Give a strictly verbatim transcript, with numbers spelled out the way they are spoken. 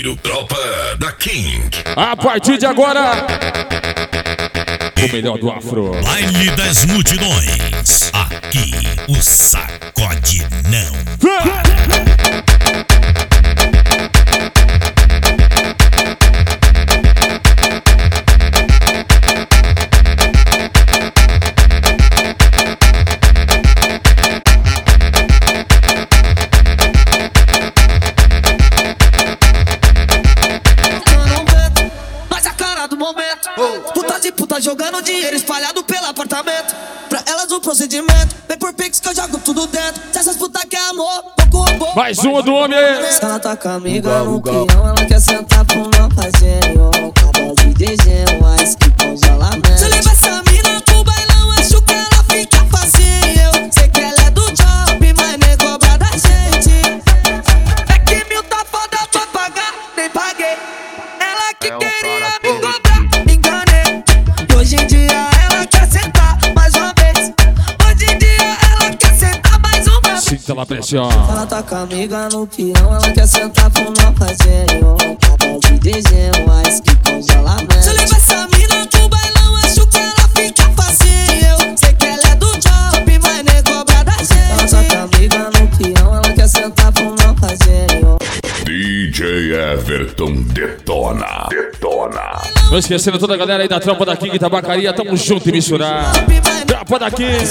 Primeiro, tropa da King. A partir de agora, o melhor do afro. Baile das multidões. Aqui o sacode não. Puta de puta jogando dinheiro espalhado pelo apartamento. Pra elas o procedimento vem por pix que eu jogo tudo dentro. Se essas putas quer amor, pouco robô. Mais uma do homem aí. Se ela tá com a amiga no peão, ela quer sentar pro meu parceiro. Cada de desenho, mas que congelamento. Se eu levar essa mina pro bailão, acho que ela fica facinho. Sei que ela é do job, mas nem cobra da gente. É que mil tá foda pra pagar, nem paguei. Ela que queria me cobrar. Hoje em dia ela quer sentar mais uma vez. Hoje em dia ela quer sentar mais uma vez. Sinta lá pressão. Ela tá com a amiga no peão, ela quer sentar pro meu parceiro. Cada de desenho, mais que congelamento. Se eu levar essa mina pro bailão, acho que ela fica facinho. Sei que ela é do job, mas nem cobra da gente. Ela tá com a amiga no peão, ela quer sentar pro meu parceiro. D J Everton detona, detona. Não esquecendo toda a galera aí da tropa da King Tabacaria, tamo junto e misturado. Tropa da King.